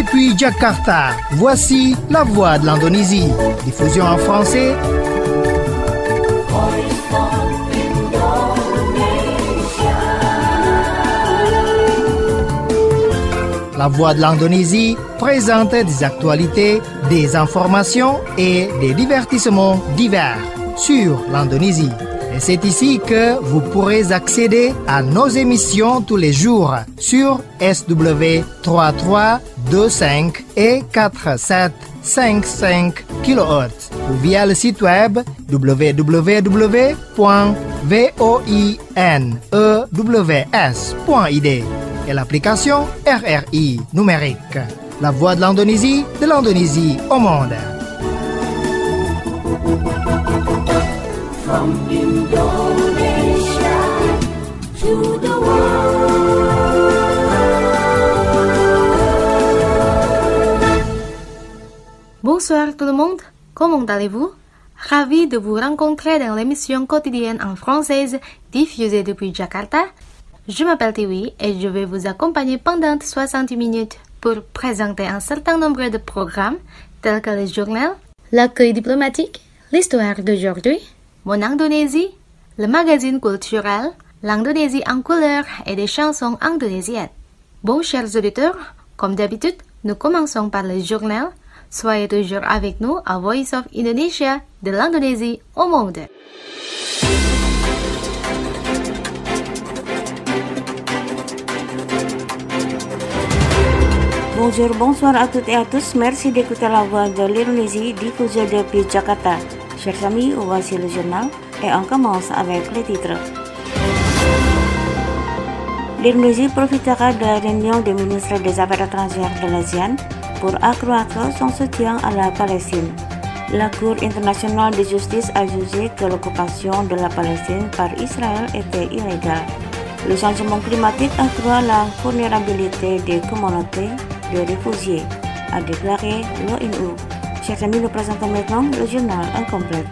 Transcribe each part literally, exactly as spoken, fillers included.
Depuis Jakarta, voici La Voix de l'Indonésie. Diffusion en français. La Voix de l'Indonésie présente des actualités, des informations et des divertissements divers sur l'Indonésie. Et c'est ici que vous pourrez accéder à nos émissions tous les jours sur S W trois trois deux cinq et quatre sept cinq cinq kilohertz ou via le site web w w w point voinews point I D et l'application R R I numérique. La Voix de l'Indonésie, de l'Indonésie au monde. From Indonesia to the world. Bonsoir tout le monde, comment allez-vous? Ravi de vous rencontrer dans l'émission quotidienne en française diffusée depuis Jakarta. Je m'appelle Tiwi et je vais vous accompagner pendant soixante minutes pour présenter un certain nombre de programmes tels que le journal, l'accueil diplomatique, l'histoire d'aujourd'hui, Mon Indonésie, le magazine culturel, l'Indonésie en couleur et des chansons indonésiennes. Bon, chers auditeurs, comme d'habitude, nous commençons par le journal. Soyez toujours avec nous à Voice of Indonesia, de l'Indonésie au monde. Bonjour, bonsoir à toutes et à tous. Merci d'écouter la voix de l'Indonésie diffusée depuis Jakarta. Chers amis, voici le journal et on commence avec les titres. L'Indonésie profitera de la réunion des ministres des Affaires étrangères de l'ASEAN pour accroître son soutien à la Palestine. La Cour internationale de justice a jugé que l'occupation de la Palestine par Israël était illégale. Le changement climatique accroît la vulnérabilité des communautés de réfugiés, a déclaré l'ONU. Chers amis, nous présentons maintenant le journal incomplet.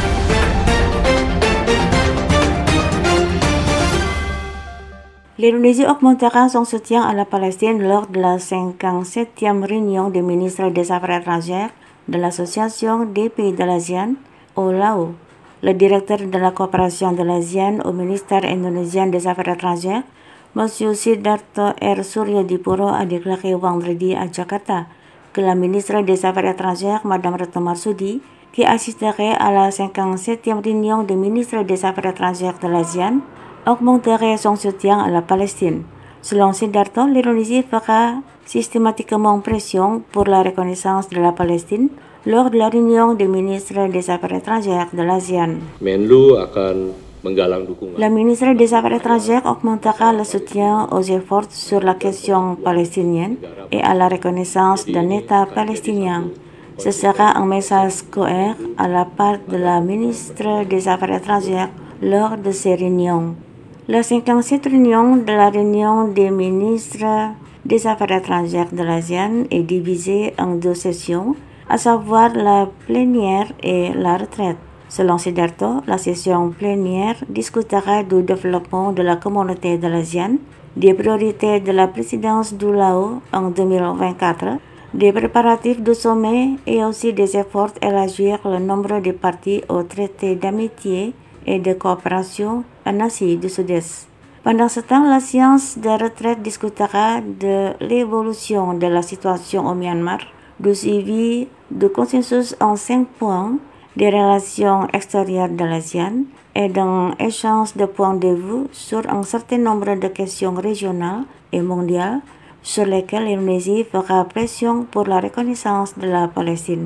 L'Indonésie augmentera son soutien à la Palestine lors de la cinquante-septième réunion des ministres des Affaires étrangères de l'Association des pays de l'ASEAN au Laos. Le directeur de la coopération de l'ASEAN au ministère indonésien des Affaires étrangères, M. Sidarto R. Suryodipuro, a déclaré vendredi à Jakarta que la ministre des Affaires étrangères, Mme Retno Marsudi, qui assisterait à la cinquante-septième réunion des ministres des Affaires étrangères de l'ASEAN, augmenterait son soutien à la Palestine. Selon Sidarto, l'Indonésie fera systématiquement pression pour la reconnaissance de la Palestine lors de la réunion des ministres des Affaires étrangères de l'ASEAN. Menlu akan menggalang dukungan. La ministre des Affaires étrangères augmentera le soutien aux efforts sur la question palestinienne et à la reconnaissance d'un État palestinien. Ce sera un message cohérent à la part de la ministre des Affaires étrangères lors de ces réunions. La cinquante-septième réunion de la réunion des ministres des Affaires étrangères de l'ASEAN est divisée en deux sessions, à savoir la plénière et la retraite. Selon Sidarto, la session plénière discutera du développement de la communauté de l'ASEAN, des priorités de la présidence du Laos en deux mille vingt-quatre, des préparatifs du sommet et aussi des efforts à élargir le nombre de parties au traité d'amitié et de coopération en Asie du Sud-Est. Pendant ce temps, la séance de retraite discutera de l'évolution de la situation au Myanmar, du suivi du consensus en cinq points, des relations extérieures de l'ASEAN et d'un échange de points de vue sur un certain nombre de questions régionales et mondiales sur lesquelles l'Indonésie fera pression pour la reconnaissance de la Palestine.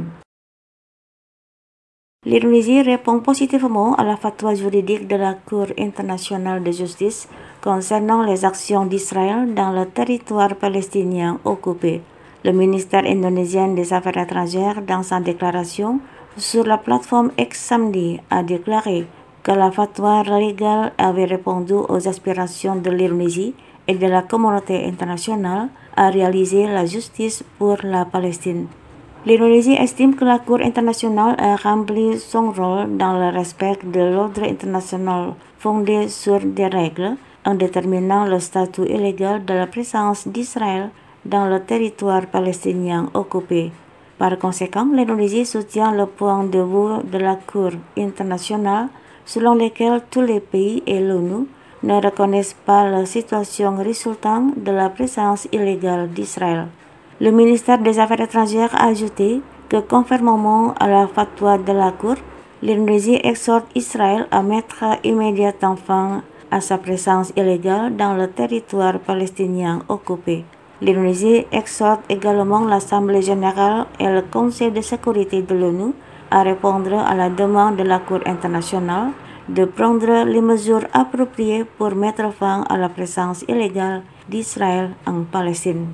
L'Indonésie répond positivement à la fatwa juridique de la Cour internationale de justice concernant les actions d'Israël dans le territoire palestinien occupé. Le ministère indonésien des Affaires étrangères, dans sa déclaration sur la plateforme X samedi, a déclaré que la fatwa légale avait répondu aux aspirations de l'Indonésie et de la communauté internationale à réaliser la justice pour la Palestine. L'Indonésie estime que la Cour internationale a rempli son rôle dans le respect de l'ordre international fondé sur des règles en déterminant le statut illégal de la présence d'Israël dans le territoire palestinien occupé. Par conséquent, l'Indonésie soutient le point de vue de la Cour internationale selon lequel tous les pays et l'ONU ne reconnaissent pas la situation résultant de la présence illégale d'Israël. Le ministère des Affaires étrangères a ajouté que conformément à la fatwa de la Cour, l'Indonésie exhorte Israël à mettre immédiatement fin à sa présence illégale dans le territoire palestinien occupé. L'Indonésie exhorte également l'Assemblée générale et le Conseil de sécurité de l'ONU à répondre à la demande de la Cour internationale de prendre les mesures appropriées pour mettre fin à la présence illégale d'Israël en Palestine.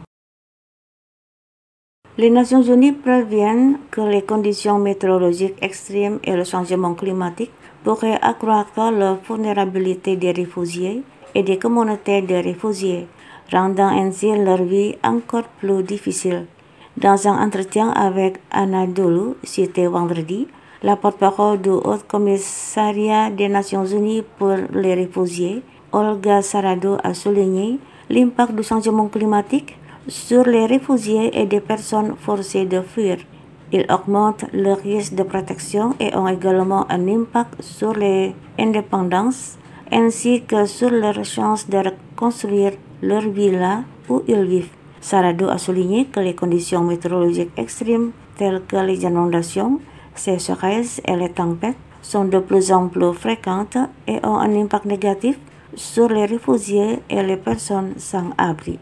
Les Nations Unies préviennent que les conditions météorologiques extrêmes et le changement climatique pourraient accroître la vulnérabilité des réfugiés et des communautés de réfugiés, rendant ainsi leur vie encore plus difficile. Dans un entretien avec Anadolu, cité vendredi, la porte-parole du Haut Commissariat des Nations Unies pour les réfugiés, Olga Sarrado, a souligné l'impact du changement climatique sur les réfugiés et des personnes forcées de fuir. Ils augmentent le risque de protection et ont également un impact sur les indépendances ainsi que sur leurs chances de reconstruire leur vie là où ils vivent. Sarrado a souligné que les conditions météorologiques extrêmes telles que les inondations, sécheresses et les tempêtes sont de plus en plus fréquentes et ont un impact négatif sur les réfugiés et les personnes sans abri.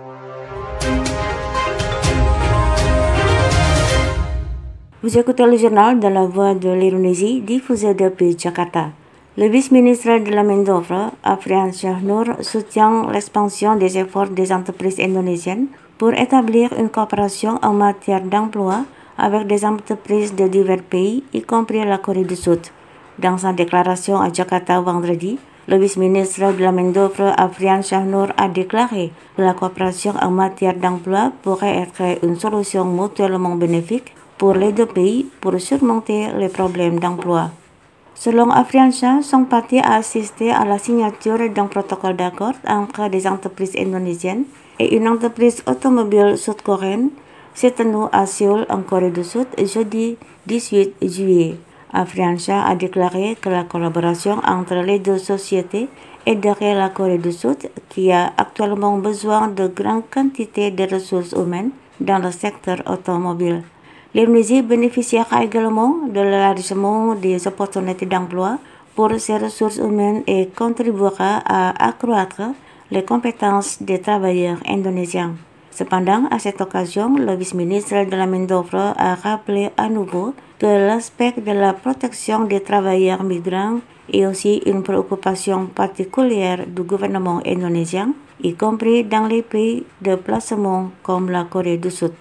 Vous écoutez le journal de la Voix de l'Indonésie diffusé depuis Jakarta. Le vice-ministre de la main-d'œuvre, Afrian Shahnur, soutient l'expansion des efforts des entreprises indonésiennes pour établir une coopération en matière d'emploi avec des entreprises de divers pays, y compris la Corée du Sud. Dans sa déclaration à Jakarta vendredi, le vice-ministre de la main-d'œuvre, Afrian Shahnur, a déclaré que la coopération en matière d'emploi pourrait être une solution mutuellement bénéfique pour les deux pays pour surmonter les problèmes d'emploi. Selon Afrian Shah, son parti a assisté à la signature d'un protocole d'accord entre des entreprises indonésiennes et une entreprise automobile sud-coréenne s'est tenu à Séoul en Corée du Sud jeudi dix-huit juillet. Afrian Shah a déclaré que la collaboration entre les deux sociétés aiderait la Corée du Sud, qui a actuellement besoin de grandes quantités de ressources humaines dans le secteur automobile. L'Indonésie bénéficiera également de l'élargissement des opportunités d'emploi pour ses ressources humaines et contribuera à accroître les compétences des travailleurs indonésiens. Cependant, à cette occasion, le vice-ministre de la main-d'œuvre a rappelé à nouveau que l'aspect de la protection des travailleurs migrants est aussi une préoccupation particulière du gouvernement indonésien, y compris dans les pays de placement comme la Corée du Sud.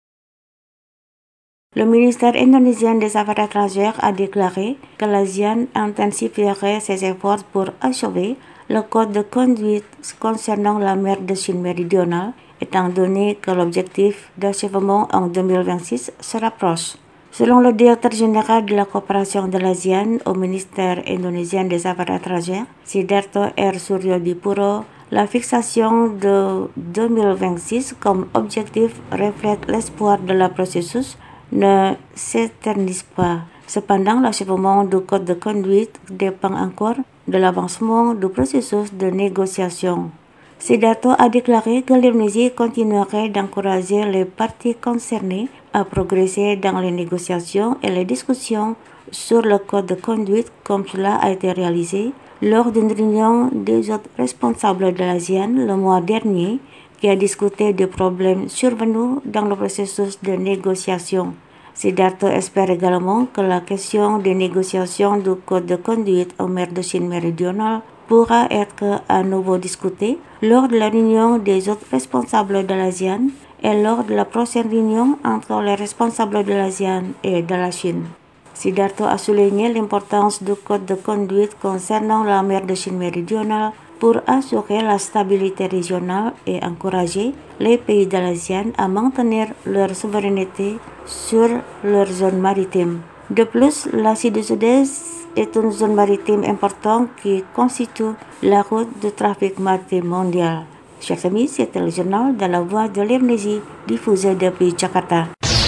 Le ministère indonésien des Affaires étrangères a déclaré que l'ASEAN intensifierait ses efforts pour achever le code de conduite concernant la mer de Chine méridionale, étant donné que l'objectif d'achèvement en deux mille vingt-six se rapproche. Selon le directeur général de la coopération de l'ASEAN au ministère indonésien des Affaires étrangères, Sidarto R. Suryodipuro, la fixation de deux mille vingt-six comme objectif reflète l'espoir de la processus ne s'éternise pas. Cependant, l'achèvement du code de conduite dépend encore de l'avancement du processus de négociation. Sidarto a déclaré que l'Indonésie continuerait d'encourager les parties concernées à progresser dans les négociations et les discussions sur le code de conduite comme cela a été réalisé lors d'une réunion des autres responsables de l'ASEAN le mois dernier qui a discuté des problèmes survenus dans le processus de négociation. Sidarto espère également que la question des négociations du code de conduite en mer de Chine méridionale pourra être à nouveau discutée lors de la réunion des autres responsables de l'ASEAN et lors de la prochaine réunion entre les responsables de l'ASEAN et de la Chine. Sidarto a souligné l'importance du code de conduite concernant la mer de Chine méridionale pour assurer la stabilité régionale et encourager les pays de l'ASEAN à maintenir leur souveraineté sur leur zone maritime. De plus, l'Asie du Sud-Est est une zone maritime importante qui constitue la route du trafic maritime mondial. Chers amis, c'était le journal de la Voix de l'Indonésie diffusé depuis Jakarta.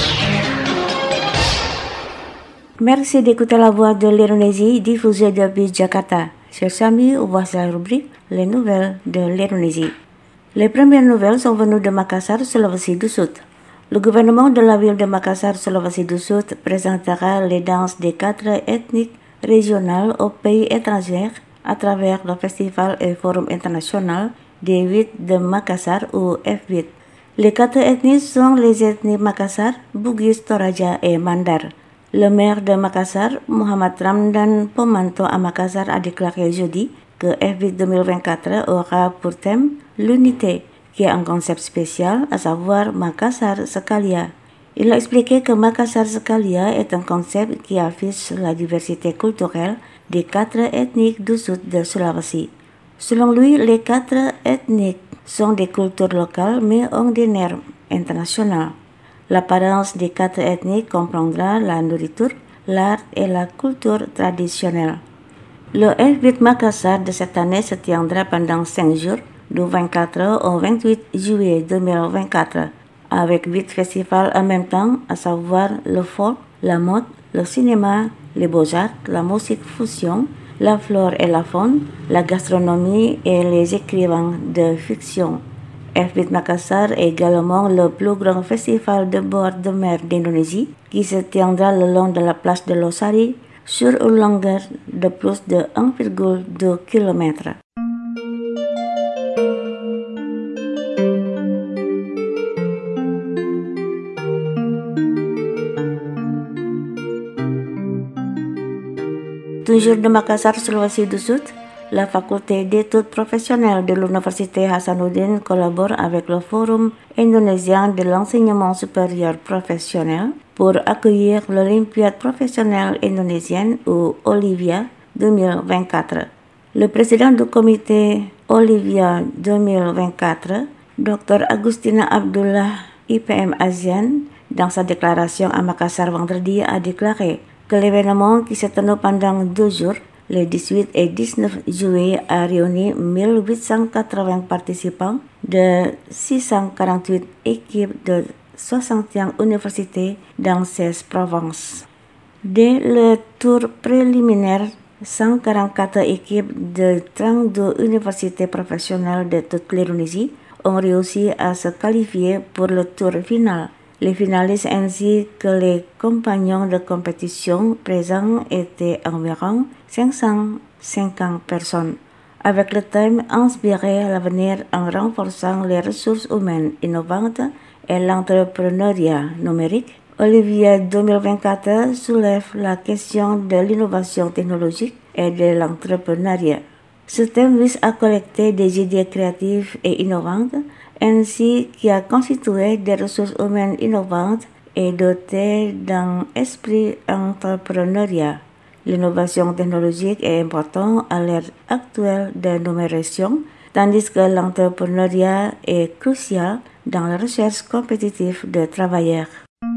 Merci d'écouter la Voix de l'Indonésie diffusée depuis Jakarta. Chers amis, voici la rubrique Les nouvelles de l'Indonésie. Les premières nouvelles sont venues de Makassar, Sulawesi du Sud. Le gouvernement de la ville de Makassar, Sulawesi du Sud présentera les danses des quatre ethnies régionales au pays étranger à travers le festival et forum international des huit de Makassar ou F huit. Les quatre ethnies sont les ethnies Makassar, Bugis, Toraja et Mandar. Le maire de Makassar, Muhammad Ramdan Pomanto à Makassar, a déclaré jeudi que F huit deux mille vingt-quatre aura pour thème l'unité, qui est un concept spécial, à savoir Makassar Sekalia. Il a expliqué que Makassar Sekalia est un concept qui affiche la diversité culturelle des quatre ethnies du sud de Sulawesi. Selon lui, les quatre ethnies sont des cultures locales mais ont des normes internationales. L'apparence des quatre ethnies comprendra la nourriture, l'art et la culture traditionnelle. Le F huit Makassar de cette année se tiendra pendant cinq jours, du vingt-quatre au vingt-huit juillet deux mille vingt-quatre, avec huit festivals en même temps, à savoir le folk, la mode, le cinéma, les beaux-arts, la musique fusion, la flore et la faune, la gastronomie et les écrivains de fiction. F huit Makassar est également le plus grand festival de bord de mer d'Indonésie qui se tiendra le long de la place de Losari sur une longueur de plus de un virgule deux kilomètres. Toujours de Makassar, Sulawesi du Sud, la faculté d'études professionnelles de l'Université Hasanuddin collabore avec le Forum indonésien de l'enseignement supérieur professionnel pour accueillir l'Olympiade professionnelle indonésienne ou Olivia deux mille vingt-quatre. Le président du comité Olivia deux mille vingt-quatre, docteur Agustina Abdullah, I P M ASEAN, dans sa déclaration à Makassar vendredi, a déclaré que l'événement qui s'est tenu pendant deux jours, les dix-huit et dix-neuf juillet, a réuni mille huit cent quatre-vingts participants de six cent quarante-huit équipes de soixante et une universités dans seize provinces. Dès le tour préliminaire, cent quarante-quatre équipes de trente-deux universités professionnelles de toute l'Indonésie ont réussi à se qualifier pour le tour final. Les finalistes ainsi que les compagnons de compétition présents étaient environ cinq cent cinquante personnes, avec le thème « Inspirer l'avenir en renforçant les ressources humaines innovantes et l'entrepreneuriat numérique ». Olivia deux mille vingt-quatre soulève la question de l'innovation technologique et de l'entrepreneuriat. Ce thème vise à collecter des idées créatives et innovantes, ainsi qu'à constituer des ressources humaines innovantes et dotées d'un esprit entrepreneurial. L'innovation technologique est importante à l'ère actuelle de numérisation, tandis que l'entrepreneuriat est crucial dans la recherche compétitive de travailleurs.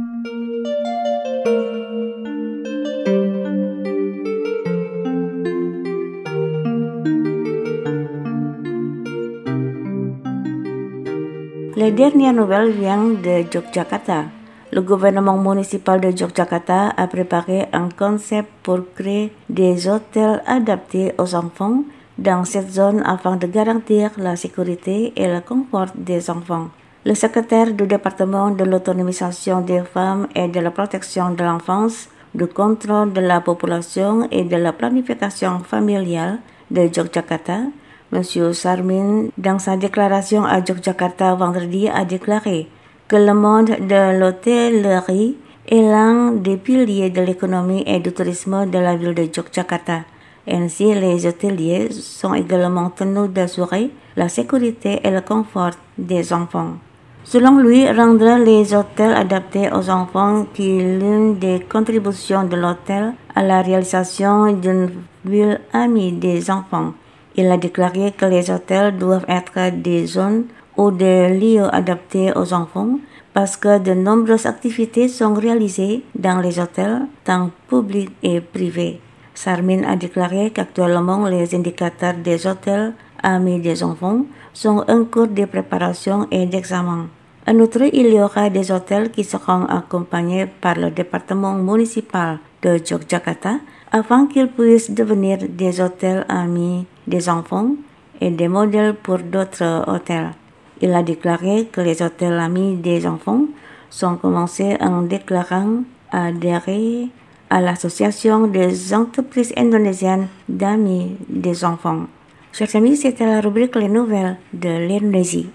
Les dernières nouvelles viennent de Yogyakarta. Le gouvernement municipal de Yogyakarta a préparé un concept pour créer des hôtels adaptés aux enfants dans cette zone afin de garantir la sécurité et le confort des enfants. Le secrétaire du département de l'autonomisation des femmes et de la protection de l'enfance, du contrôle de la population et de la planification familiale de Yogyakarta, M. Sarmin, dans sa déclaration à Yogyakarta vendredi, a déclaré que le monde de l'hôtellerie est l'un des piliers de l'économie et du tourisme de la ville de Yogyakarta. Ainsi, les hôteliers sont également tenus d'assurer la sécurité et le confort des enfants. Selon lui, rendre les hôtels adaptés aux enfants qui est l'une des contributions de l'hôtel à la réalisation d'une ville amie des enfants. Il a déclaré que les hôtels doivent être des zones ou des lieux adaptés aux enfants parce que de nombreuses activités sont réalisées dans les hôtels, tant publics et privés. Sarmin a déclaré qu'actuellement les indicateurs des hôtels amis des enfants, sont en cours de préparation et d'examen. En outre, il y aura des hôtels qui seront accompagnés par le département municipal de Yogyakarta afin qu'ils puissent devenir des hôtels amis des enfants et des modèles pour d'autres hôtels. Il a déclaré que les hôtels amis des enfants sont commencés en déclarant adhérer à l'association des entreprises indonésiennes d'amis des enfants. Chers amis, c'était la rubrique Les Nouvelles de l'Indonésie.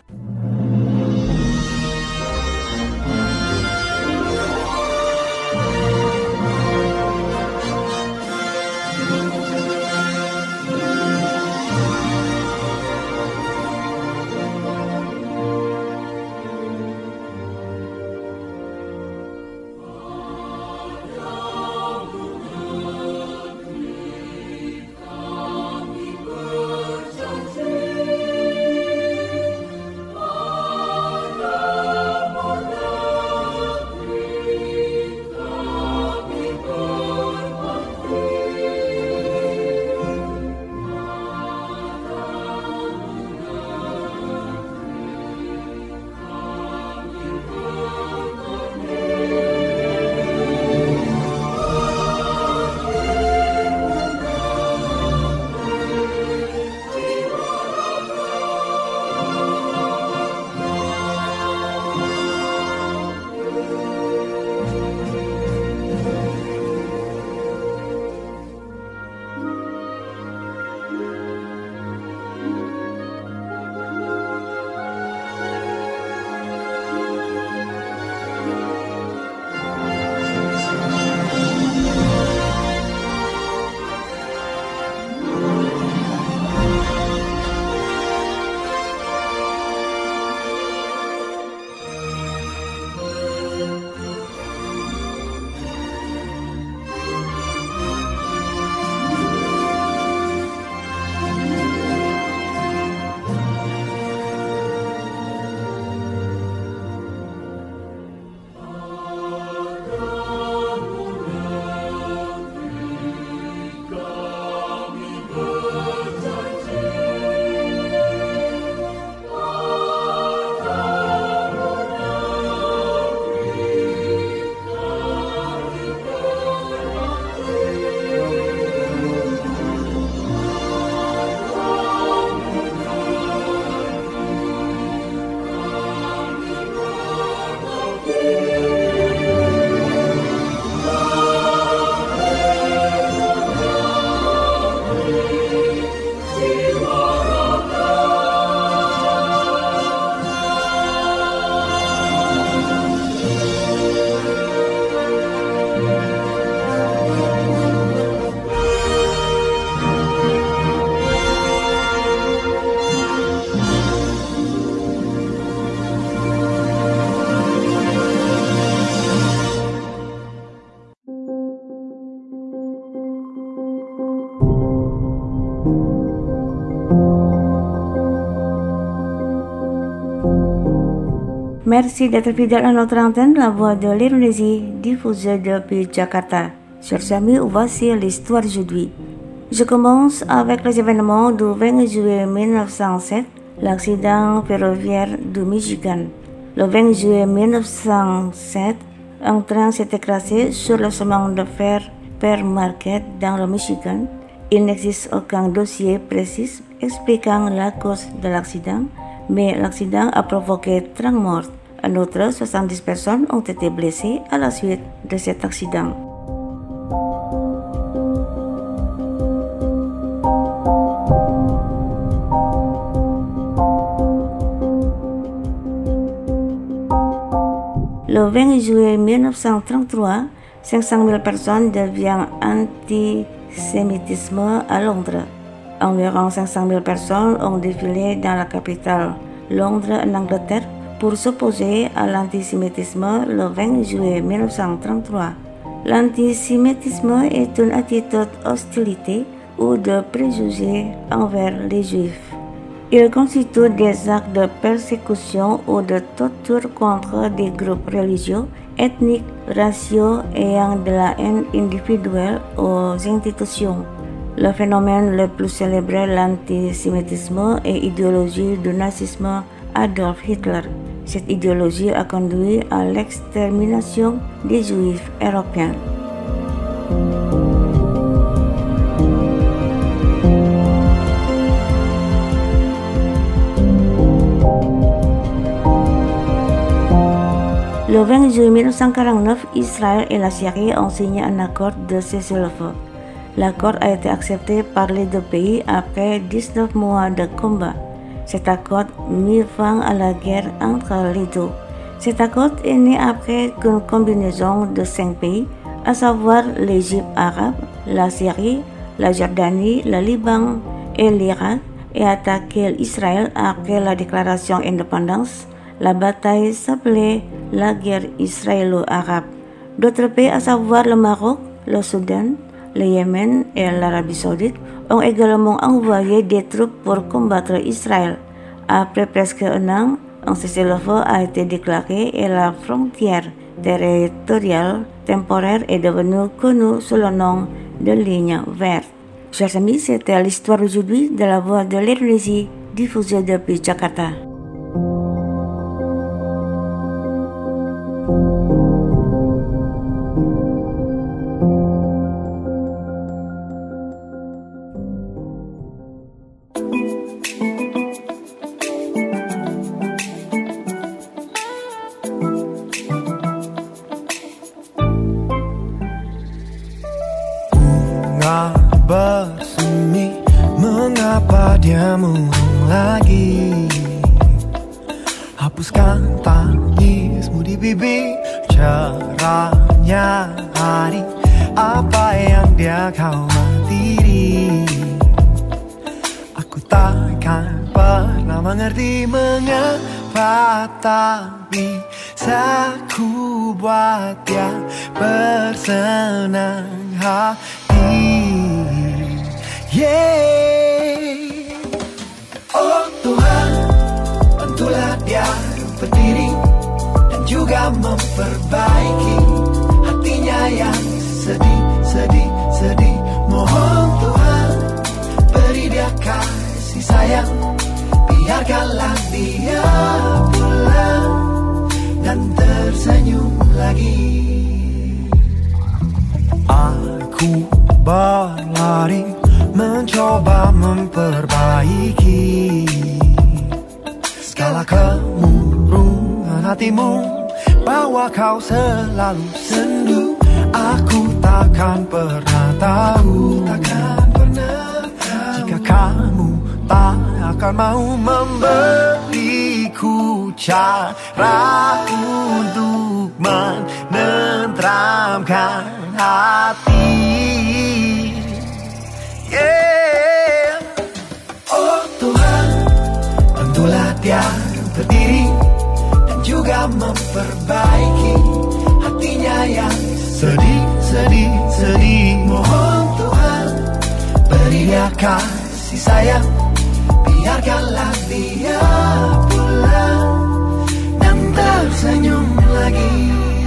Merci d'être fidèle à notre antenne, la voix de l'Indonésie, diffusée depuis Jakarta. Chers amis, voici l'histoire d'aujourd'hui. Je commence avec les événements du vingt juillet mille neuf cent sept, l'accident ferroviaire du Michigan. Le vingt juillet mille neuf cent sept, un train s'est écrasé sur le chemin de fer Pearl Market dans le Michigan. Il n'existe aucun dossier précis expliquant la cause de l'accident, mais l'accident a provoqué trente morts. En outre, soixante-dix personnes ont été blessées à la suite de cet accident. Le vingt juillet mille neuf cent trente-trois, cinq cent mille personnes deviennent antisémitisme à Londres. Environ cinq cent mille personnes ont défilé dans la capitale, Londres, en Angleterre, pour s'opposer à l'antisémitisme le vingt juillet mille neuf cent trente-trois. L'antisémitisme est une attitude d'hostilité ou de préjugés envers les Juifs. Il constitue des actes de persécution ou de torture contre des groupes religieux, ethniques, raciaux ayant de la haine individuelle aux institutions. Le phénomène le plus célébré, l'antisémitisme et idéologie du nazisme Adolf Hitler. Cette idéologie a conduit à l'extermination des Juifs européens. Le vingt juillet mille neuf cent quarante-neuf, Israël et la Syrie ont signé un accord de cessez-le-feu. L'accord a été accepté par les deux pays après dix-neuf mois de combat. Cet accord mit fin à la guerre entre les deux. Cet accord est né après qu'une combinaison de cinq pays, à savoir l'Égypte arabe, la Syrie, la Jordanie, le Liban et l'Irak, ait attaqué Israël après la déclaration d'indépendance. La bataille s'appelait la guerre israélo-arabe. D'autres pays, à savoir le Maroc, le Soudan, le Yémen et l'Arabie saoudite, ont également envoyé des troupes pour combattre Israël. Après presque un an, un cessez-le-feu a été déclaré et la frontière territoriale temporaire est devenue connue sous le nom de ligne verte. Chers amis, c'était l'histoire aujourd'hui de la Voix de l'Indonésie, diffusée depuis Jakarta. Bersemi, mengapa dia murung lagi? Hapuskan tangismu di bibir, cerahnya hari, apa yang dia khawatiri? Aku takkan pernah mengerti mengapa, tapi bisa ku buat dia bersenang hati. Yeah. Oh Tuhan, bantulah dia berdiri dan juga memperbaiki hatinya yang sedih, sedih, sedih. Mohon Tuhan, beri dia kasih sayang, biarkanlah dia pulang dan tersenyum lagi. Aku berlari mencoba memperbaiki segala kemurungan hatimu, bahwa kau selalu sendu. Aku takkan pernah tahu, takkan pernah tahu, jika kamu tak akan mau memberiku cara untuk menenteramkan hati. Yeah. Oh Tuhan, bantulah dia berdiri dan juga memperbaiki hatinya yang sedih, sedih, sedih. Mohon Tuhan, beri dia kasih sayang, biarkanlah dia pulang dan tersenyum lagi.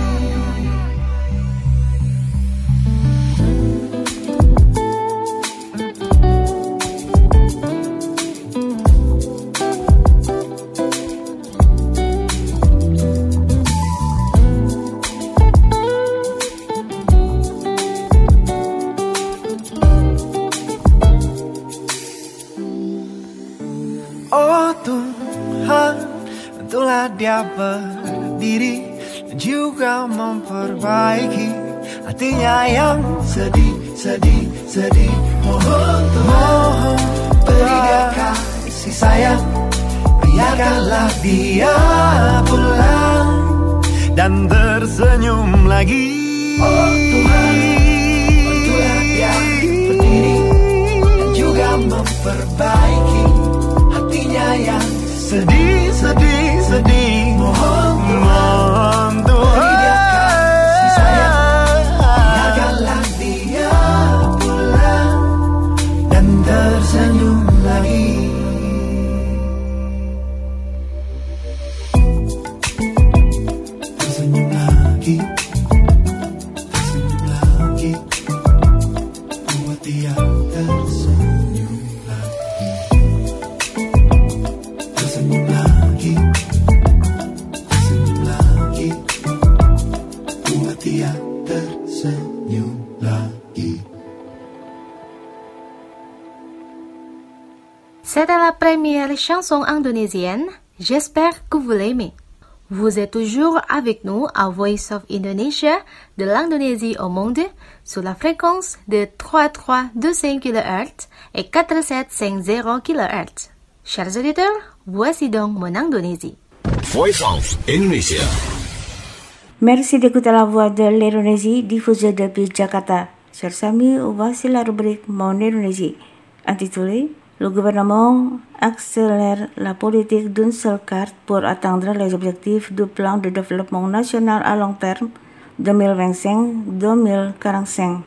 Oh Tuhan, bantulah dia berdiri dan juga memperbaiki hatinya yang sedih, sedih, sedih. Mohon Tuhan, beri dia kasih sayang, biarkanlah dia pulang dan tersenyum lagi. Oh Tuhan, bantulah dia berdiri dan juga memperbaiki hatinya yang sedih, sedih, sedih. Mohon Tuhan, beri dia kasih sayang, biarkanlah dia pulang dan tersenyum lagi. Tersenyum lagi, tersenyum lagi, buat dia tersenyum. C'était la première chanson indonésienne. J'espère que vous l'aimez. Vous êtes toujours avec nous à Voice of Indonesia, de l'Indonésie au monde, sur la fréquence de trois trois deux cinq kilohertz et quatre sept cinq zéro kilohertz. Chers auditeurs, voici donc mon Indonésie. Voice of Indonesia. Merci d'écouter la voix de l'Indonésie diffusée depuis Jakarta. Chers amis, voici la rubrique Mon Indonésie, intitulée Le gouvernement accélère la politique d'une seule carte pour atteindre les objectifs du plan de développement national à long terme deux mille vingt-cinq à deux mille quarante-cinq.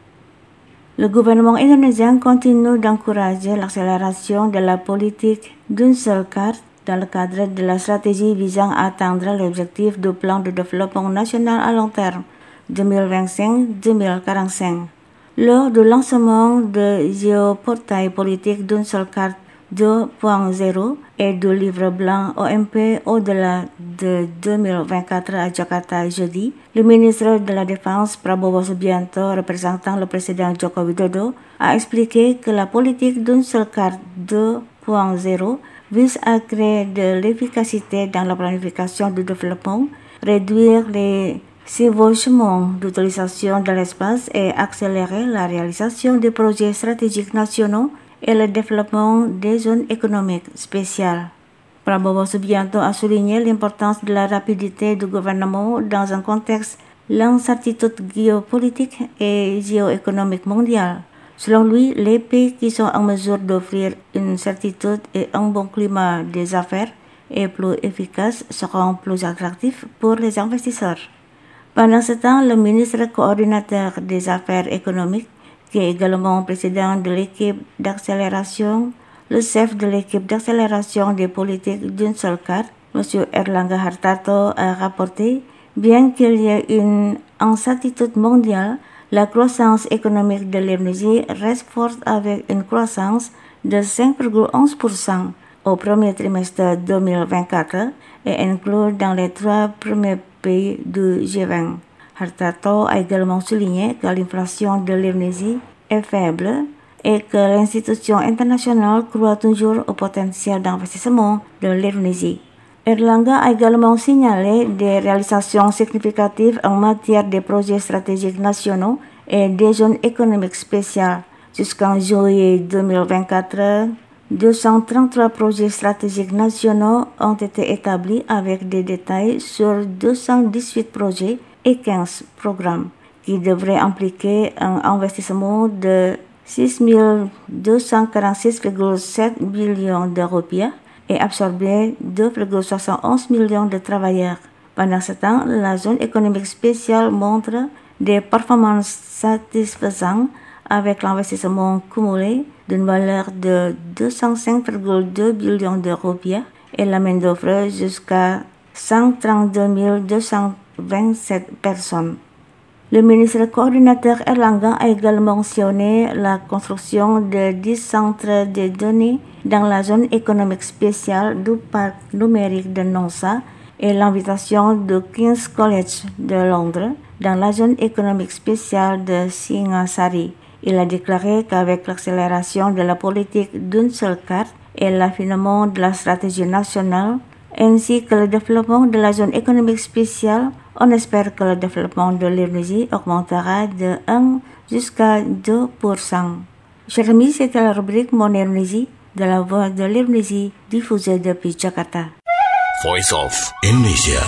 Le gouvernement indonésien continue d'encourager l'accélération de la politique d'une seule carte dans le cadre de la stratégie visant à atteindre l'objectif du plan de développement national à long terme deux mille vingt-cinq à deux mille quarante-cinq. Lors du lancement de Géoportail politique d'une seule carte deux point zéro et du livre blanc O M P au-delà de deux mille vingt-quatre à Jakarta jeudi, le ministre de la Défense Prabowo Subianto, représentant le président Joko Widodo, a expliqué que la politique d'une seule carte deux point zéro vise à créer de l'efficacité dans la planification du développement, réduire les chevauchements d'utilisation de l'espace et accélérer la réalisation des projets stratégiques nationaux et le développement des zones économiques spéciales. Prabowo Subianto a souligné l'importance de la rapidité du gouvernement dans un contexte l'incertitude géopolitique et géoéconomique mondiale. Selon lui, les pays qui sont en mesure d'offrir une certitude et un bon climat des affaires et plus efficace seront plus attractifs pour les investisseurs. Pendant ce temps, le ministre coordinateur des Affaires économiques, qui est également président de l'équipe d'accélération, le chef de l'équipe d'accélération des politiques d'une seule carte, M. Erlangga Hartarto, a rapporté, bien qu'il y ait une incertitude mondiale, la croissance économique de l'Indonésie reste forte avec une croissance de cinq virgule onze pour cent au premier trimestre deux mille vingt-quatre et inclut dans les trois premiers pays du G vingt. Hartarto a également souligné que l'inflation de l'Indonésie est faible et que l'institution internationale croit toujours au potentiel d'investissement de l'Indonésie. Erlangga a également signalé des réalisations significatives en matière de projets stratégiques nationaux et des zones économiques spéciales. Jusqu'en juillet deux mille vingt-quatre, deux cent trente-trois projets stratégiques nationaux ont été établis avec des détails sur deux cent dix-huit projets et quinze programmes qui devraient impliquer un investissement de six mille deux cent quarante-six virgule sept millions de rupiah et absorber deux virgule soixante et onze millions de travailleurs. Pendant ce temps, la zone économique spéciale montre des performances satisfaisantes avec l'investissement cumulé d'une valeur de deux cent cinq virgule deux millions de rupiah et la main-d'œuvre jusqu'à cent trente-deux mille deux cent vingt-sept personnes. Le ministre coordinateur Erlangga a également mentionné la construction de dix centres de données dans la zone économique spéciale du parc numérique de Nongsa et l'invitation de King's College de Londres dans la zone économique spéciale de Singasari. Il a déclaré qu'avec l'accélération de la politique d'une seule carte et l'affinement de la stratégie nationale, ainsi que le développement de la zone économique spéciale, on espère que le développement de l'Indonésie augmentera de un jusqu'à deux pour cent. Chers amis, c'était la rubrique Mon Indonésie de la voix de l'Indonésie diffusée depuis Jakarta. Voice of Indonesia.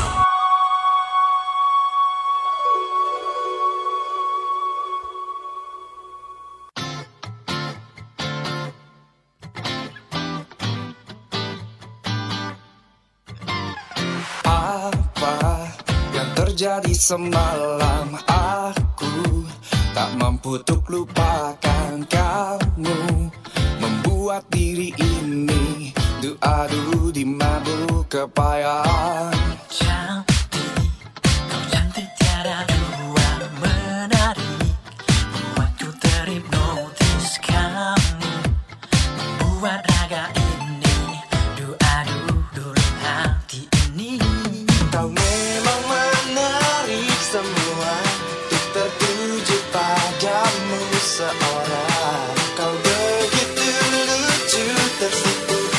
Terjadi semalam, aku tak mampu untuk lupakan kamu, membuat diri ini adu-adu di mabuk kepayahan. Cantik, kau cantik tiada dua, menarik, membuatku terhipnotis kamu, membuat raga ini adu-adu dulu hati ini. Kau memang menarik semua, untuk tertuju padamu seorang. Kau begitu lucu, tersipu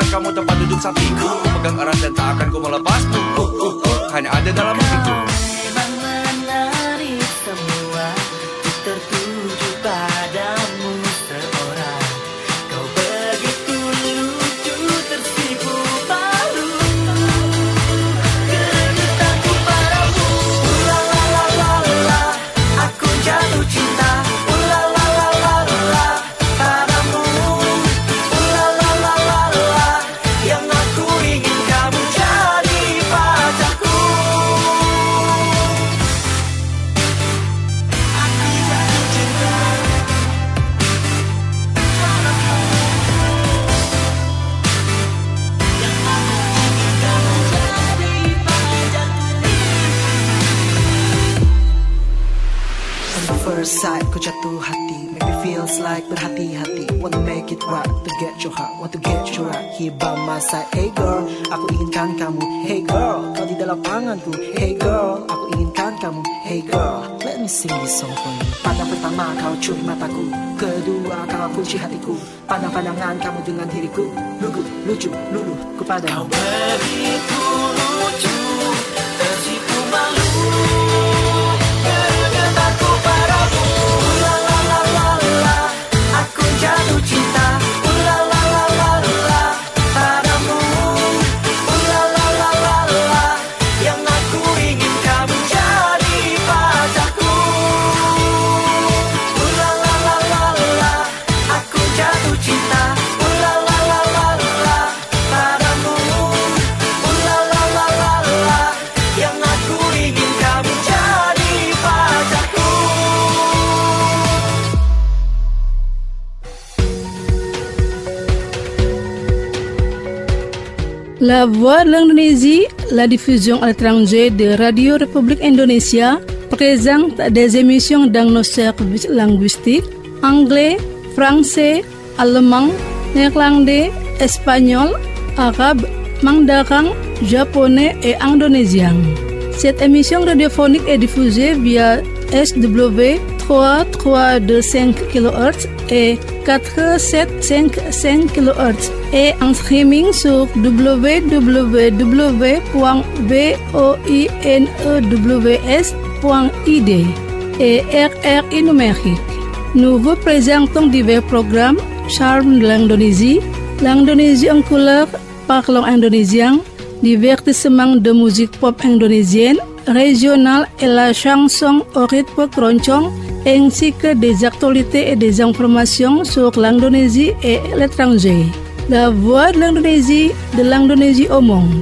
kamu tempat duduk sapiku. Pegang erat dan tak akan ku melepasmu. uh, uh, uh, Hanya ada dalam hatiku. Memang menarik semua, tertuju padamu seorang. Kau begitu lucu, tersipu malu. Kejutanku padamu, la la la la la, aku jatuh cinta. La la la la la, padamu. La la la la la, yang aku ingin kamu jadi pacarku. First sight, ku jatuh hati. Make me feels like berhati-hati. Want to make it right, to get your heart. Want to get you right, here by my side. Hey girl, aku inginkan kamu. Hey girl, kau di dalam tanganku. Hey girl, aku inginkan kamu. Hey girl, let me sing this song for you. Pandang pertama kau curi mataku, kedua kau kunci hatiku. Pandang-pandangan kamu dengan diriku. Lugu, lucu, luluh ku padamu. Kau begitu lucu, tersipu malu. Kejutanku padamu, la la la la la, aku jatuh cinta. La la la la la, padamu. La la la la la, yang aku ingin kamu jadi pacarku. La la la la la, aku jatuh cinta. La la la la la, padamu. La la la la la, yang aku ingin kamu jadi pacarku. La Voix de l'Indonésie, la diffusion à l'étranger de Radio République Indonésia, présente des émissions dans nos services linguistiques anglais, français, allemand, néerlandais, espagnol, arabe, mandarin, japonais et indonésien. Cette émission radiophonique est diffusée via S W trois trois deux cinq kilohertz et quatre sept cinq cinq kilohertz et en streaming sur w w w point voinews point i d et R R I numérique. Nous vous présentons divers programmes, charme de l'Indonésie, l'Indonésie en couleur, parlons indonésien, divertissement de musique pop indonésienne, régionale et la chanson au rythme keroncong, ainsi que des actualités et des informations sur l'Indonésie et l'étranger. La voix de l'Indonésie, de l'Indonésie au monde.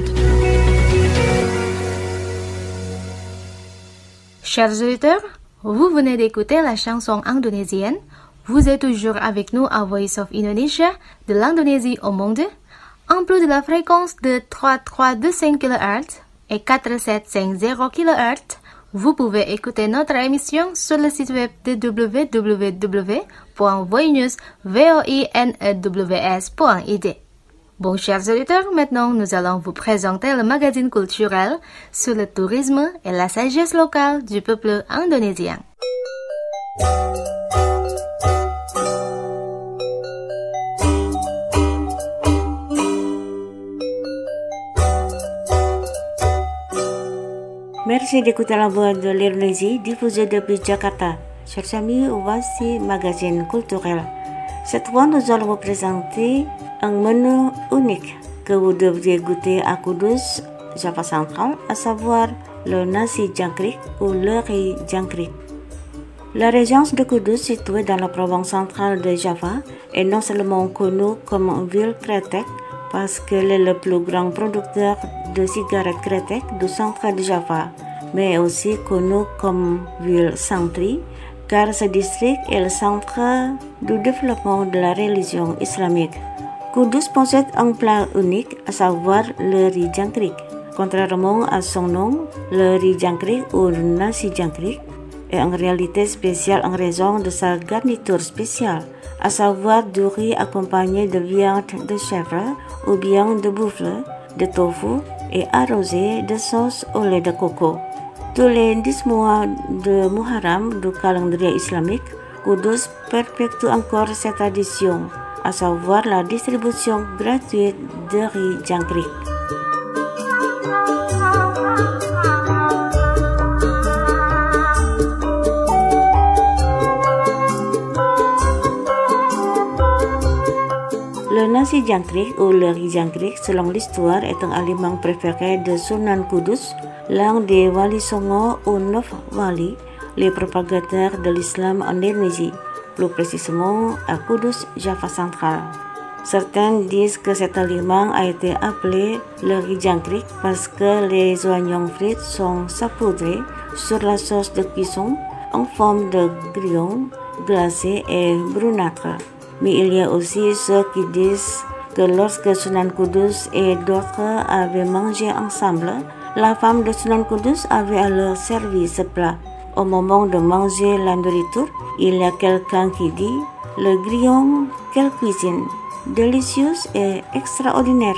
Chers auditeurs, vous venez d'écouter la chanson indonésienne. Vous êtes toujours avec nous à Voice of Indonesia, de l'Indonésie au monde. En plus de la fréquence de trois trois deux cinq kilohertz et quatre sept cinq zéro kilohertz, vous pouvez écouter notre émission sur le site web de w w w point voinews point i d. Bon, chers auditeurs, maintenant nous allons vous présenter le magazine culturel sur le tourisme et la sagesse locale du peuple indonésien. Merci d'écouter la voix de l'Indonésie diffusée depuis Jakarta. Chers amis, voici magazine culturel. Cette fois, nous allons vous présenter un menu unique que vous devriez goûter à Kudus, Java central, à savoir le nasi jangkrik ou le riz jangkrik. La région de Kudus, située dans la province centrale de Java, est non seulement connue comme ville kretek parce qu'elle est le plus grand producteur de cigarettes kretek du centre de Java, mais aussi connue comme ville santri, car ce district est le centre du développement de la religion islamique. Kudus possède un plat unique, à savoir le riz jangkrik. Contrairement à son nom, le riz jangkrik ou nasi jangkrik est en réalité spécial en raison de sa garniture spéciale, à savoir du riz accompagné de viande de chèvre ou bien de buffle, de tofu et arrosé de sauce au lait de coco. Tous les dix mois de Muharram du calendrier islamique, Kudus perpétue encore cette tradition à savoir la distribution gratuite de riz jangkrik. Le nasi jangkrik ou le riz jangkrik, selon l'histoire, est un aliment préféré de Sunan Kudus, l'un des Wali Songo ou neuf Wali, les propagateurs de l'islam en Indonésie, plus précisément à Kudus, Java central. Certains disent que cet aliment a été appelé le riz jangkrik parce que les oignons frits sont saupoudrés sur la sauce de cuisson en forme de grillons glacés et brunâtres. Mais il y a aussi ceux qui disent que lorsque Sunan Kudus et d'autres avaient mangé ensemble, la femme de Sunan Kudus avait alors servi ce plat. Au moment de manger la nourriture, il y a quelqu'un qui dit « Le grillon, quelle cuisine, délicieuse et extraordinaire ».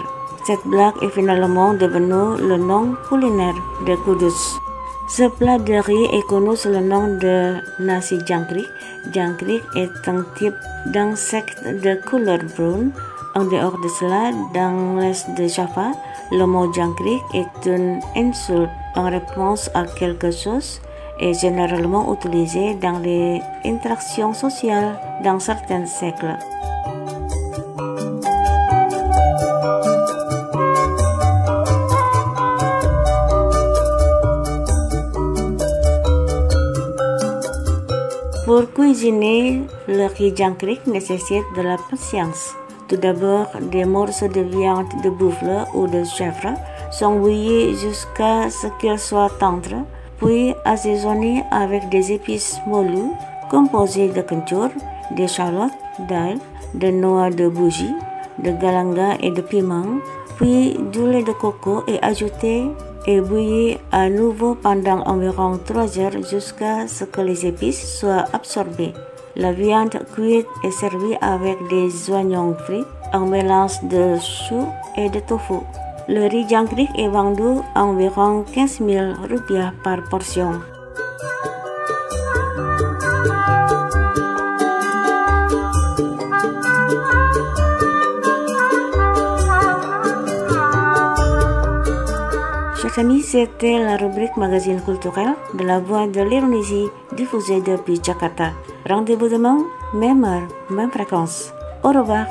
Cette blague est finalement devenue le nom culinaire de Kudus. Ce plat de riz est connu sous le nom de nasi jangkrik. Jangkrik est un type d'insecte de couleur brune. En dehors de cela, dans l'est de Java, le mot jangkrik est une insulte en réponse à quelque chose et généralement utilisé dans les interactions sociales dans certains siècles. Pour cuisiner, le riz jangkrik nécessite de la patience. Tout d'abord, des morceaux de viande de buffle ou de chèvre sont bouillis jusqu'à ce qu'ils soient tendres, puis assaisonnés avec des épices moulues composées de kencur, d'échalotes, d'ail, de noix de bougie, de galanga et de piment, puis du lait de coco est ajouté et bouilli à nouveau pendant environ trois heures jusqu'à ce que les épices soient absorbées. La viande cuite est servie avec des oignons frits, un mélange de chou et de tofu. Le riz jangkrik est vendu à environ quinze mille rupiah par portion. Chers amis, c'était la rubrique magazine culturel de la Voix de l'Indonésie diffusée depuis Jakarta. Rendez-vous demain, même heure, même fréquence. Au revoir.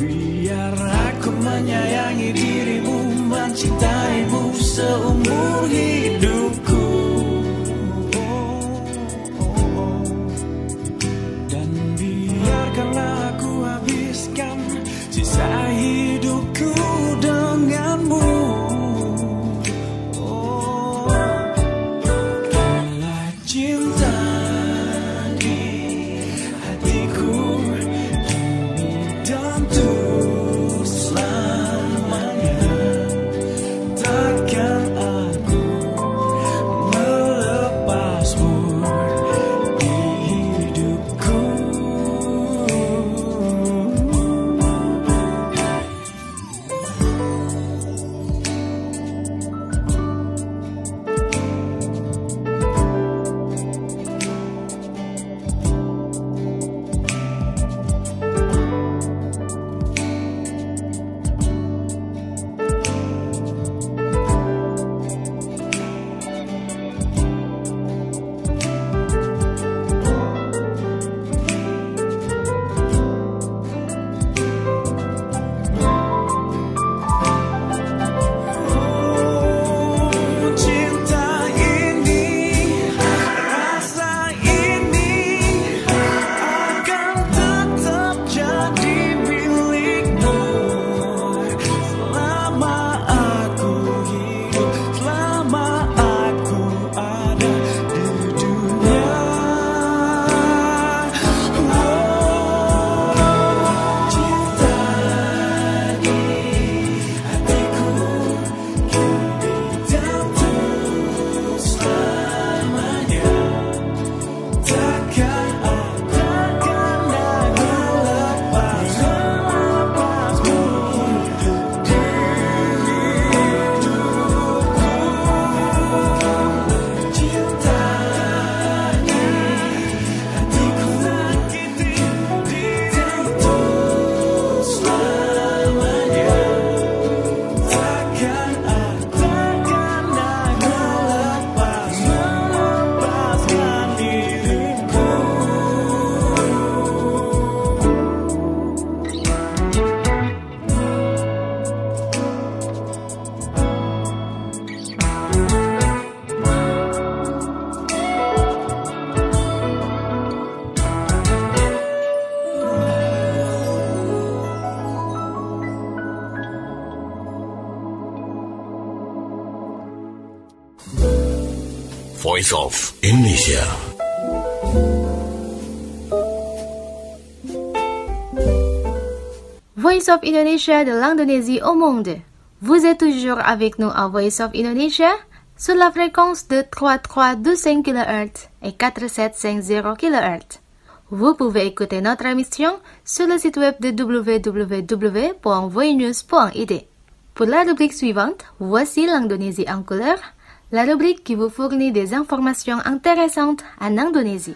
Biar aku menyayangi dirimu, mencintaimu seumur hidupku. Dan biarkanlah aku habiskan sisa hidupku denganmu. Bila cinta di hatiku kini dan untuk selamanya, takkan aku melepasmu di hidupku. Voice of Indonesia. Voice of Indonesia de l'Indonésie au monde. Vous êtes toujours avec nous à Voice of Indonesia sur la fréquence de trente-trois virgule douze kilohertz et quarante-sept virgule cinquante kilohertz. Vous pouvez écouter notre émission sur le site web de w w w point voinews point i d. Pour la rubrique suivante, voici l'Indonésie en couleur, la rubrique qui vous fournit des informations intéressantes en Indonésie.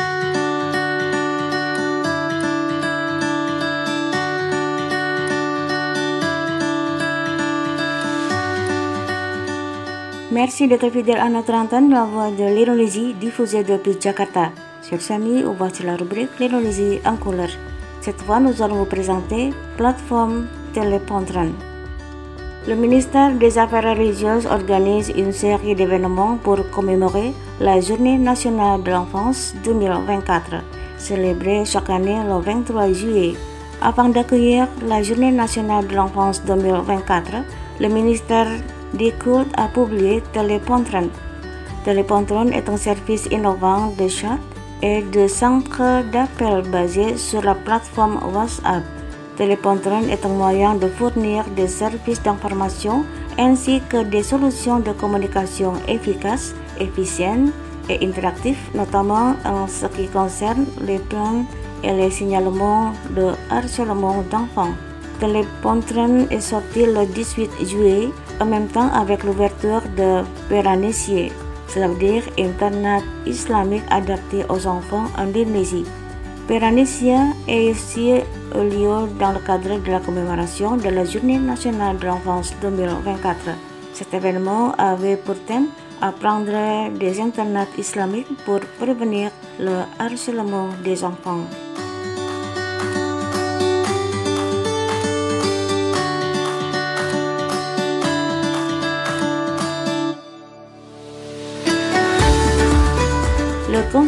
Merci d'être fidèle à notre antenne, la voix de l'Indonésie diffusée depuis Jakarta. Chers amis, voici la rubrique l'Indonésie en couleur. Cette fois, nous allons vous présenter plateforme Telepontren. Le ministère des Affaires religieuses organise une série d'événements pour commémorer la Journée nationale de l'enfance deux mille vingt-quatre, célébrée chaque année le vingt-trois juillet. Afin d'accueillir la Journée nationale de l'enfance deux mille vingt-quatre, le ministère des Cultes a publié Telepontren. Telepontren est un service innovant de chat et de centre d'appel basé sur la plateforme WhatsApp. Telepontren est un moyen de fournir des services d'information ainsi que des solutions de communication efficaces, efficientes et interactives, notamment en ce qui concerne les plaintes et les signalements de harcèlement d'enfants. Telepontren est sorti le dix-huit juillet, en même temps avec l'ouverture de Peranesia, cela veut dire Internet islamique adapté aux enfants en Indonésie. Peranesia est aussi eu lieu dans le cadre de la commémoration de la Journée nationale de l'enfance deux mille vingt-quatre. Cet événement avait pour thème apprendre des internets islamiques pour prévenir le harcèlement des enfants.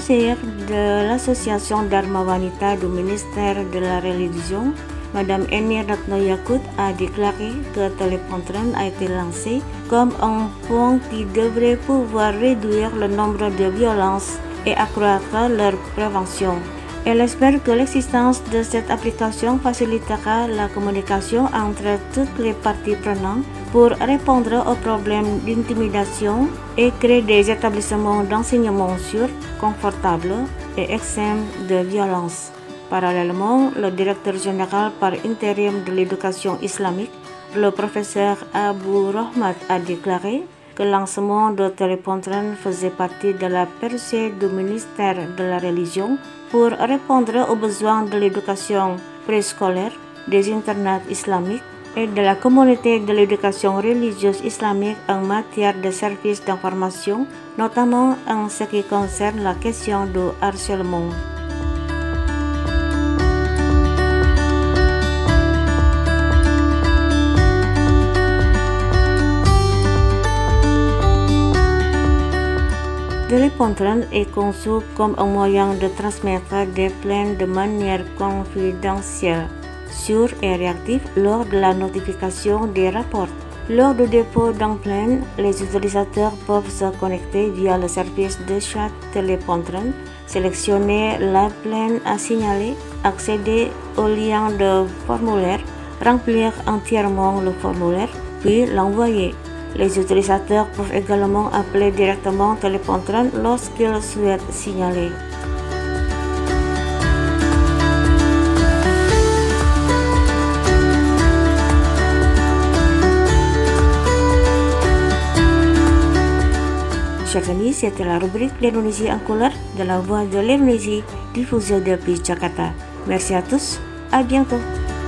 conseillère de l'association Dharma Wanita du ministère de la Religion, Madame Eni Ratno Yakut, a déclaré que Telepontren a été lancé comme un point qui devrait pouvoir réduire le nombre de violences et accroître leur prévention. Elle espère que l'existence de cette application facilitera la communication entre toutes les parties prenantes pour répondre aux problèmes d'intimidation et créer des établissements d'enseignement sûrs, confortables et exempts de violence. Parallèlement, le directeur général par intérim de l'éducation islamique, le professeur Abu Rahmat, a déclaré que le lancement de Telepontren faisait partie de la percée du ministère de la Religion pour répondre aux besoins de l'éducation préscolaire, des internats islamiques et de la communauté de l'éducation religieuse islamique en matière de services d'information, notamment en ce qui concerne la question du harcèlement. Telepontren est conçu comme un moyen de transmettre des plaintes de manière confidentielle, sûre et réactive lors de la notification des rapports. Lors du dépôt d'un plainte, les utilisateurs peuvent se connecter via le service de chat Telepontren, sélectionner la plainte à signaler, accéder au lien de formulaire, remplir entièrement le formulaire, puis l'envoyer. Les utilisateurs peuvent également appeler directement Telepontren lorsqu'ils souhaitent signaler. Chers amis, c'était la rubrique l'Indonésie en couleur de la Voix de l'Indonésie diffusée depuis Jakarta. Merci à tous, à bientôt.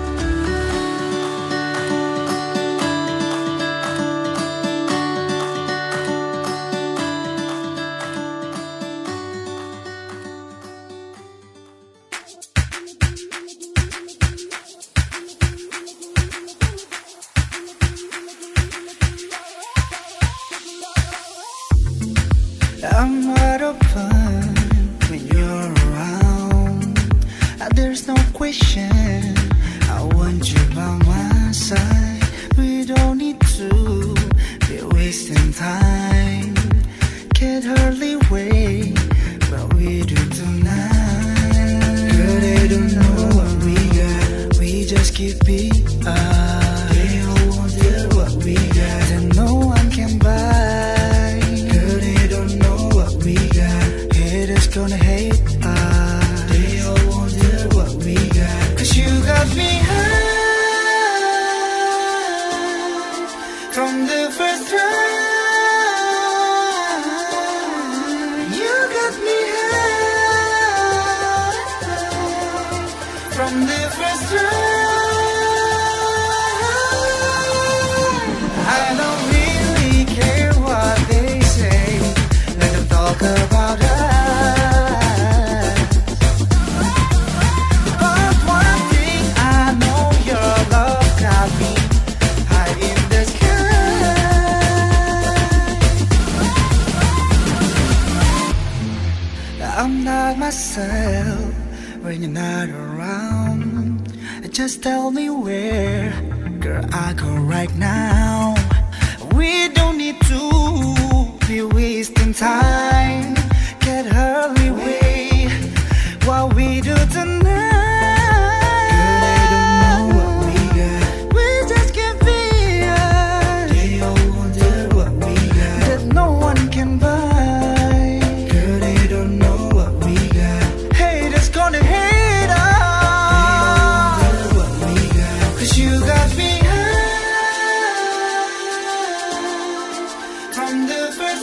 I'm wide open when you're around. There's no question, I want you by my side. We don't need to be wasting time. Can't hardly wait what we do tonight. Girl, they don't know what we got. We just keep it up. They all want what we got, and no one can buy. Gonna hate us. They all wonder what we got. Cause you got me high from the first try. You got me high from the first try. I don't really care what they say. Let them talk about us. Myself when you're not around. Just tell me where, girl, I go right now. We don't need to be wasting time. Can't hardly wait what we do tonight. Girl, they don't know what we got. We just can't be us. They all wonder what we got, that no one can buy. Gonna hate us. They don't know what we got. Cause you got me high from the first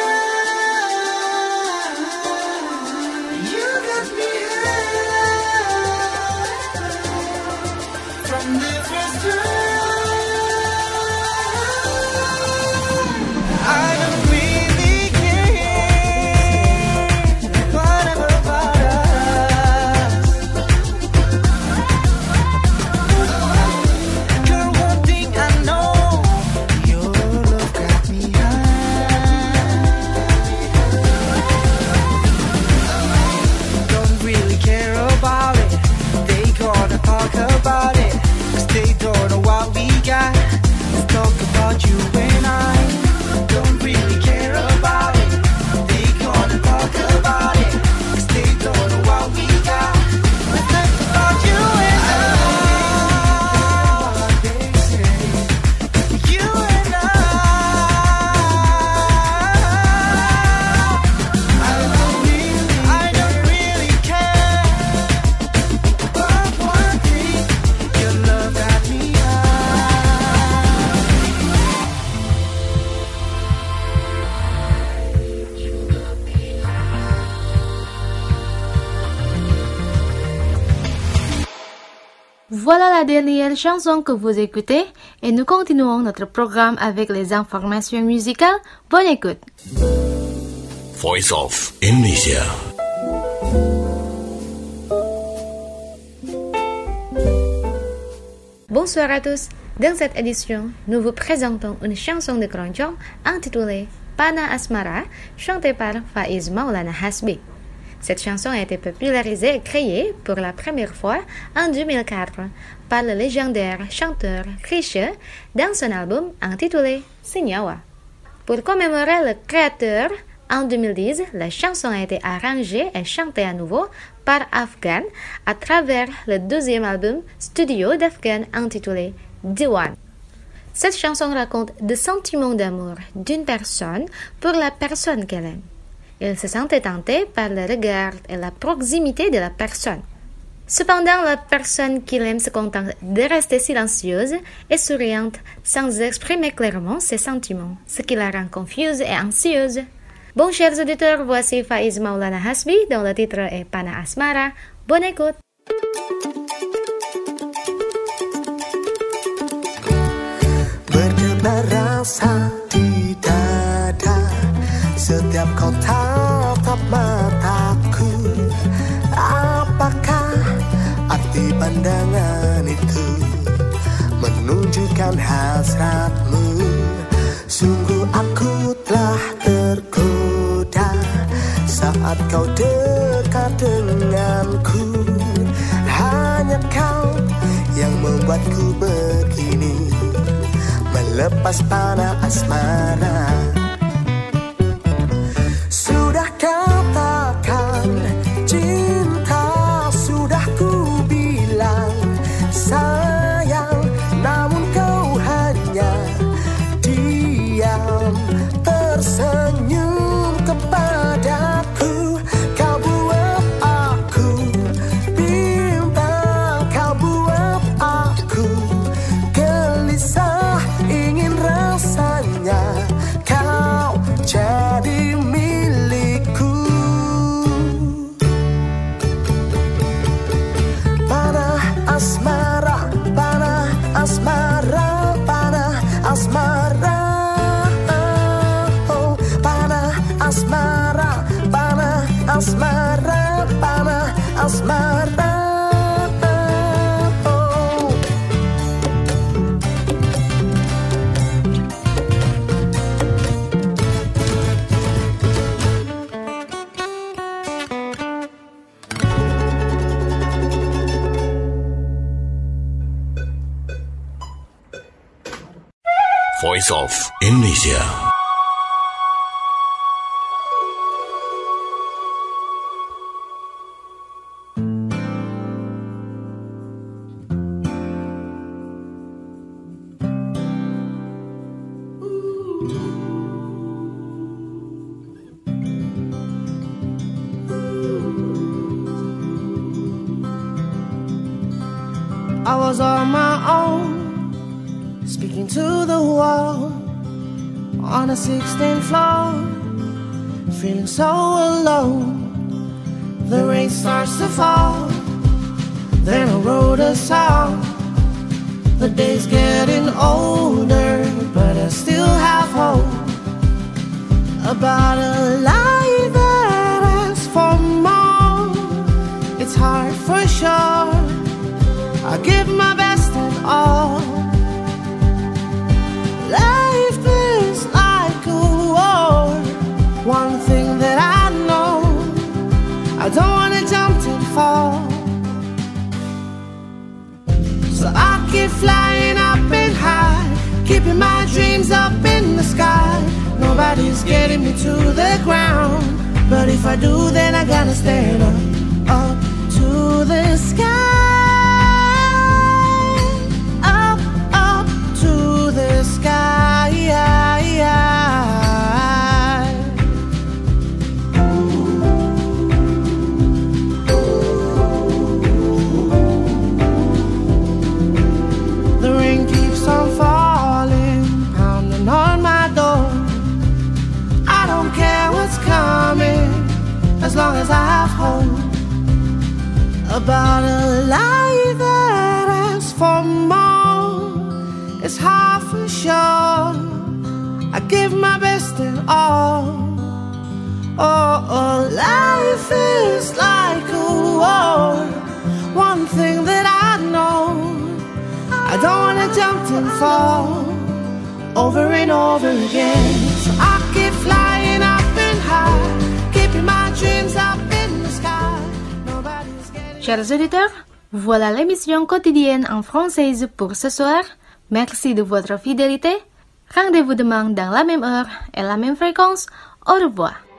time. You got me high from the first time. I don't really care whatever about us. they don't know what we got. Let's talk about you and I. Don't really care about it. They gonna talk about it. 'Cause they don't know what we got. Let's talk about you and I. What they say. You and I. I don't really, I don't really care. But one thing, your love got me Voilà la dernière chanson que vous écoutez et nous continuons notre programme avec les informations musicales. Bonne écoute. Voice of Indonesia. Bonsoir à tous. Dans cette édition, nous vous présentons une chanson de keroncong intitulée Panah Asmara, chantée par Faiz Maulana Hasbi. Cette chanson a été popularisée et créée pour la première fois en deux mille quatre par le légendaire chanteur Chrisye dans son album intitulé Senyawa. Pour commémorer le créateur, en deux mille dix, la chanson a été arrangée et chantée à nouveau par Afgan à travers le deuxième album studio d'Afgan intitulé Diwan. Cette chanson raconte des sentiments d'amour d'une personne pour la personne qu'elle aime. Il se sentait tenté par le regard et la proximité de la personne. Cependant, la personne qu'il aime se contente de rester silencieuse et souriante sans exprimer clairement ses sentiments, ce qui la rend confuse et anxieuse. Bon, chers auditeurs, voici Faiz Maulana Hasbi dont le titre est Panah Asmara. Bonne écoute! Berdebar rasa di dada setiap kau tatap mataku. Apakah arti pandangan itu menunjukkan hasratmu? Sungguh aku telah tergoda saat kau dekat denganku. Hanya kau yang membuatku begini, melepas panah asmara. Sudah katakan cinta, sudah ku bilang sayang, namun kau hanya diam tersenyum kepadaku. Kau buat aku bintang, kau buat aku gelisah, ingin rasanya kau jadi milikku. Panah asmara, panah asmara, panah asmara. Oh, panah asmara, panah asmara, panah asmara. Oh. Voice of Indonesia. I was on my own, speaking to the wall, on a sixteenth floor, feeling so alone. The rain starts to fall, then I wrote a song. The day's getting older, but I still have hope about a life that asks for more. It's hard for sure, I give my best and all. Life is like a war. One thing that I know, I don't wanna jump too far. So I keep flying keeping my dreams up in the sky. Nobody's getting me to the ground, but if I do, then I gotta stand up, up to the sky, up, up to the sky. The rain keeps on falling, pounding on my door. I don't care what's coming, as long as I have hope about a life that asks for more. It's hard for sure, I give my best and all. Oh, oh, life is like a war. One thing that I know, I don't wanna jump and fall over and over again. So I keep flying up and high, keeping my dreams up in the sky. Nobody's getting... Chers auditeurs, voilà l'émission quotidienne en française pour ce soir. Merci de votre fidélité. Rendez-vous demain dans la même heure et la même fréquence. Au revoir.